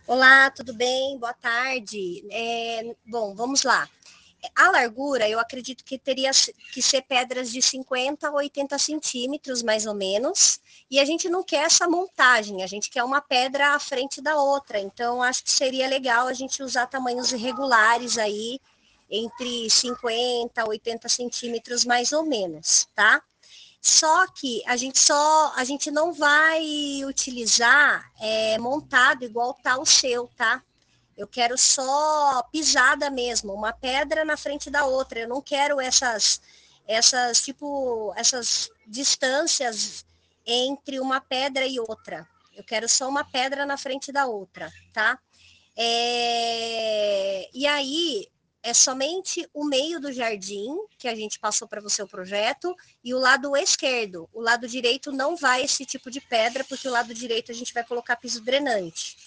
Olá, tudo bem? Boa tarde. Bom, vamos lá. A largura, eu acredito que teria que ser pedras de 50 a 80 centímetros, mais ou menos. E a gente não quer essa montagem, a gente quer uma pedra à frente da outra. Então, acho que seria legal a gente usar tamanhos irregulares aí, entre 50 a 80 centímetros, mais ou menos, tá? Só que a gente não vai utilizar montado igual tá o seu, tá? Eu quero só pisada mesmo, uma pedra na frente da outra. Eu não quero essas distâncias entre uma pedra e outra. Eu quero só uma pedra na frente da outra, tá? E aí é somente o meio do jardim que a gente passou para você o projeto e o lado esquerdo. O lado direito não vai esse tipo de pedra, porque o lado direito a gente vai colocar piso drenante.